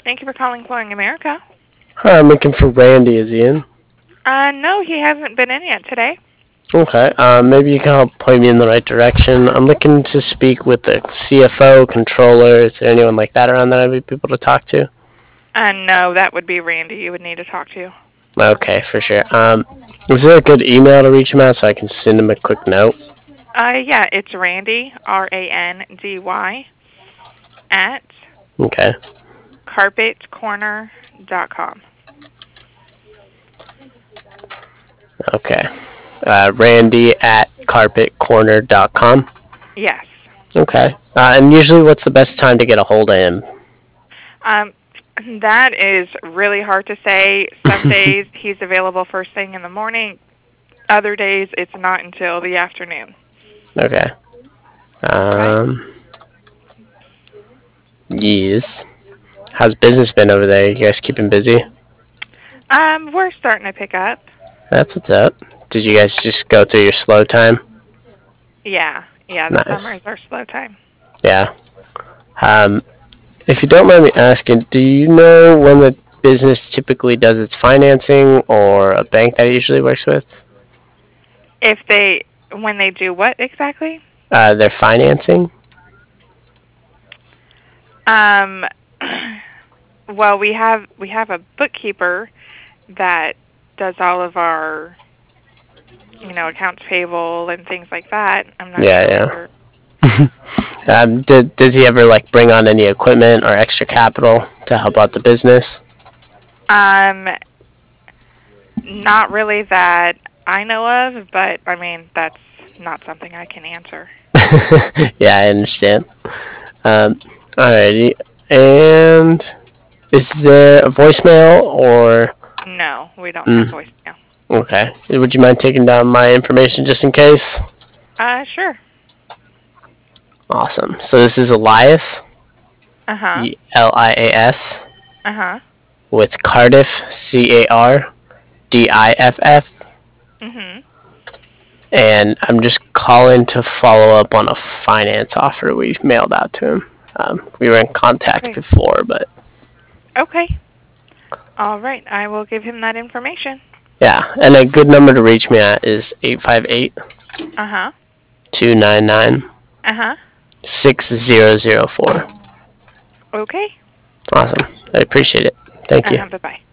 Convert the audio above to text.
Thank you for calling Flooring America. Hi, I'm looking for Randy. Is he in? No, he hasn't been in yet today. Okay. Maybe you can help point me in the right direction. I'm looking to speak with the CFO, controller. Is there anyone like that around that I'd be people to talk to? No, that would be Randy you would need to talk to. Okay, for sure. Is there a good email to reach him at so I can send him a quick note? Yeah, it's Randy, Randy, at Okay. carpetcorner.com. Okay. Randy at carpetcorner.com. Yes. Okay. And usually, what's the best time to get a hold of him? Um, that is really hard to say. Some days he's available first thing in the morning. Other days it's not until the afternoon. Okay. Okay. Um, yes. How's business been over there? You guys keeping busy? We're starting to pick up. That's what's up. Did you guys just go through your slow time? Yeah. Yeah, the summer Nice. is our slow time. Yeah. Um, if you don't mind me asking, do you know when the business typically does its financing or a bank that it usually works with? If they when they do what exactly? Their financing? Um well, we have a bookkeeper that does all of our, accounts payable and things like that. I'm not Yeah, sure. yeah. Does he ever like bring on any equipment or extra capital to help out the business? Um Not really that I know of, but I mean, that's not something I can answer. Yeah, I understand. Um, Alrighty. And is there a voicemail or? No, we don't have Mm, voicemail. okay. Would you mind taking down my information just in case? Sure. Awesome. So this is Elias, Uh-huh. Lias, Uh-huh. with Cardiff, Cardiff, Mhm. and I'm just calling to follow up on a finance offer we mailed out to him. We were in contact Okay. before, but Okay. All right. I will give him that information. yeah. And a good number to reach me at is 858 Uh-huh. 299 Uh-huh. 6004. Okay. Awesome. I appreciate it. Thank you. Bye-bye.